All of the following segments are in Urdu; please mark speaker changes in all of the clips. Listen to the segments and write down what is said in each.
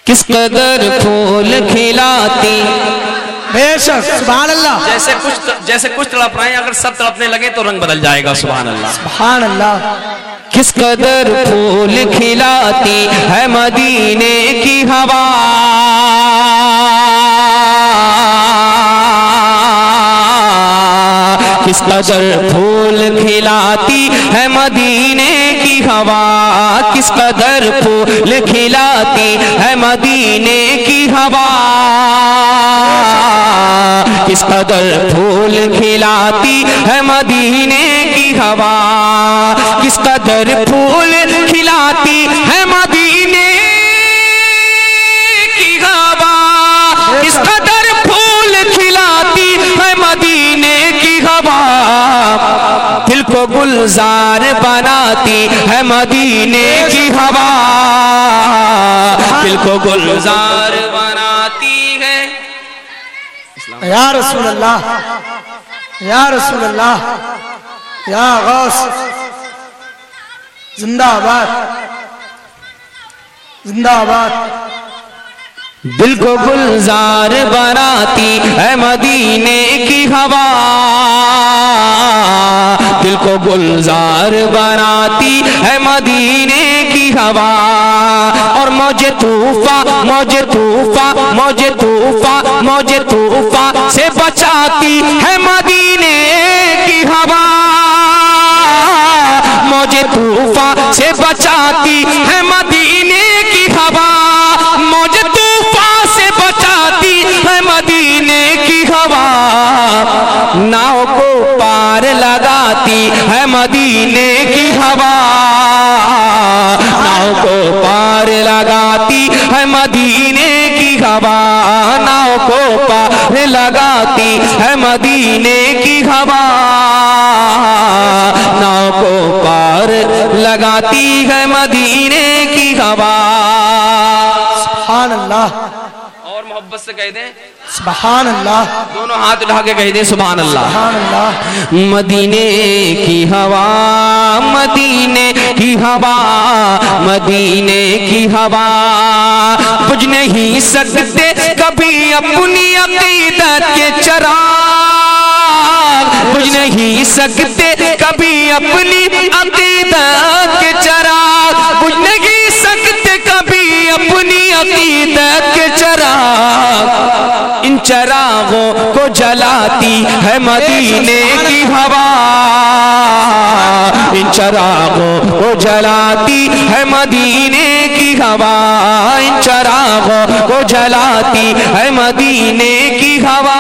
Speaker 1: کس قدر پھول کھلاتی.
Speaker 2: بے شک سبحان اللہ.
Speaker 3: جیسے کچھ تڑپ رہے ہیں، اگر سب تڑپنے لگے تو رنگ بدل جائے گا. سبحان اللہ
Speaker 2: سبحان اللہ.
Speaker 1: کس قدر پھول کھلاتی ہے مدینے کی ہوا. کس قدر پھول کھلاتی ہے مدینے کی ہوا. کس قدر پھول کھلاتی ہے مدینے کی ہوا. کس قدر پھول کھلاتی ہے مدینے کی ہوا. کس قدر پھول کھلاتی ہے مدینے کی ہوا. کس قدر پھول کھلاتی ہے مدینے کی ہوا. دل کو گلزار بناتی ہے مدینے کی ہوا. دل کو گلزار بناتی ہے.
Speaker 2: یا رسول اللہ، یا رسول اللہ، یا غوث، زندہ آباد، زندہ آباد.
Speaker 1: دل کو گلزار بناتی ہے مدینے کی ہوا. دل کو گلزار بناتی ہے مدینے کی ہوا. اور موجے طوفان موجے طوفان موجے طوفان موجے طوفان سے بچاتی ہے مدینے کی ہوا. موجے طوفان سے بچاتی ہے مدینے کی ہوا. موجے طوفان سے بچاتی ہے مدینے کی ہوا. ناؤ کو پار لگاتی ہے مدینے کی ہوا. ناؤ کو پار لگاتی ہے مدینے کی ہوا. ناؤ کو پار لگاتی ہے مدینے کی ہوا. ناؤ کو پار لگاتی ہے مدینے کی ہوا.
Speaker 2: سبحان اللہ.
Speaker 3: اور محبت سے کہہ دیں
Speaker 2: سبحان اللہ.
Speaker 3: دونوں ہاتھ اٹھا کے کہہ دیں سبحان اللہ.
Speaker 2: سبحان اللہ.
Speaker 1: مدینے کی ہوا مدینے کی ہوا مدینے کی ہوا. بجھ نہیں سکتے کبھی اپنی عقیدت کے چراغ. بجھ نہیں سکتے کبھی اپنی عقیدت کے چراغ. بجھ نہیں سکتے کبھی اپنی عقیدت کے چراغ. ان چراغوں کو جلاتی ہے مدینے کی ہوا. ان چراغوں کو جلاتی ہے مدینے کی ہوا. ان چراغوں کو جلاتی ہے مدینے کی ہوا.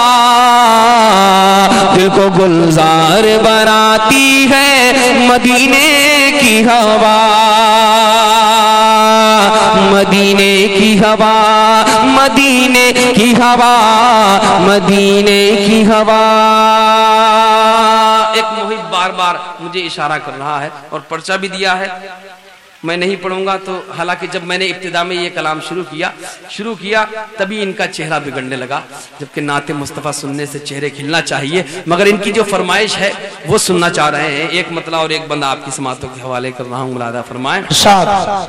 Speaker 1: دل کو گلزار بناتی ہے مدینے کی ہوا. مدینے کی ہوا مدینے کی ہوا مدینے کی ہوا.
Speaker 3: ایک محب بار بار مجھے اشارہ کر رہا ہے اور پرچہ بھی دیا ہے. میں نہیں پڑھوں گا تو حالانکہ جب میں نے ابتدا میں یہ کلام شروع کیا تبھی ان کا چہرہ بگڑنے لگا. جبکہ نعت مصطفیٰ سننے سے چہرے کھلنا چاہیے، مگر ان کی جو فرمائش ہے وہ سننا چاہ رہے ہیں. ایک مطلب اور ایک بندہ آپ کی سماعتوں کے حوالے کر رہا ہوں، ملاحظہ فرمائیں.